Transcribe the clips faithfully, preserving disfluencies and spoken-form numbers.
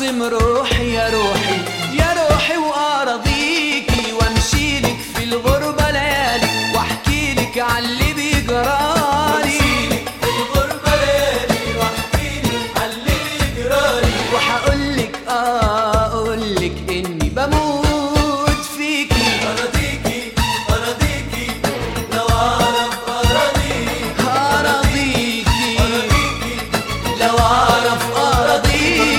اخصم روحي يا روحي يا روحي واراضيكي، وامشي لك في الغربة ليالي واحكي لك عاللي بيجرالي، في الغربة ليالي واحكي لك عاللي بيجرالي، وهقول لك اه اقول لك اني بموت فيكي. أراضيكي أراضيكي لو أعرف أراضيك، أراضيكي أراضيكي لو أعرف أراضيكي.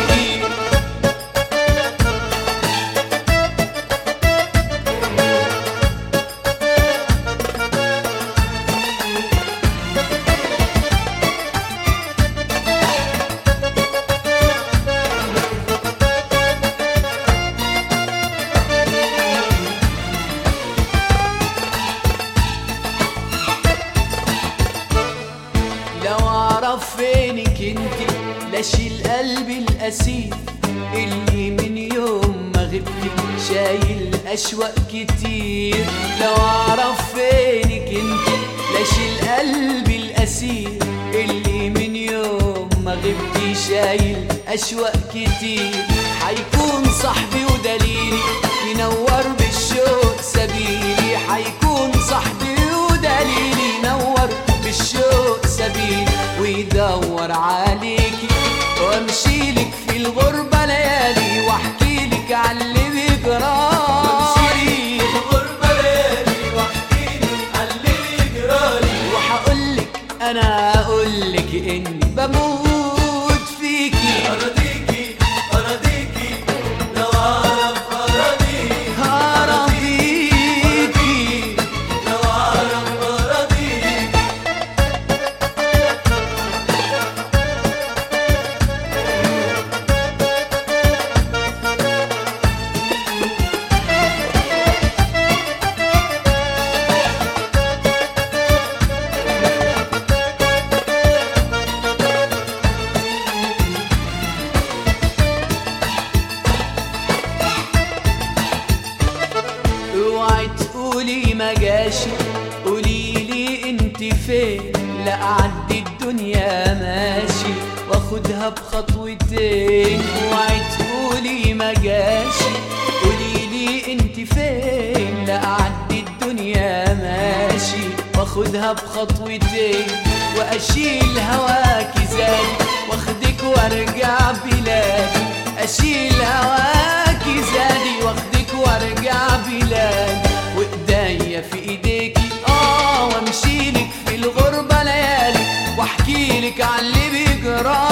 لو اعرف فينك انتي لاشيل قلبي الاسير اللي من يوم ما غبتي شايل اشواق كتير. لو اعرف فينك انتي لاشيل قلبي الاسير اللي من يوم ما غبتي شايل اشواق كتير. حيكون صاحبي ودليلي ينور بالشوق سبيلي، حيكون صاحبي ودليلي ينور بالشوق سبيل ويدور عليكي، وامشي لك في الغربة ليالي واحكي لك عاللي بيجرالي، الغربة ليالي واحكي لك عاللي بيجرالي، وهقول لك انا اقول لك اني بموت فيكي. أراضيكي أراضيكي لو أعرف أراضيك، أراضيكي لو أعرف أراضيك. اوعي تقولي ما جاشي، قوليلي انت فين، لا اعدي الدنيا ماشي واخدها بخطوتين. اوعي تقولي ما جاشي، قوليلي انت فين، لا اعدي الدنيا ماشي واخدها بخطوتين. واشيل هواكي زادي واخدك وارجع بلادي، اشيل هواكي زادي واخدك وارجع بلادي، وايديا في ايديكي اه وامشي لك في الغربة ليالي واحكي لك عاللي بيجرالي.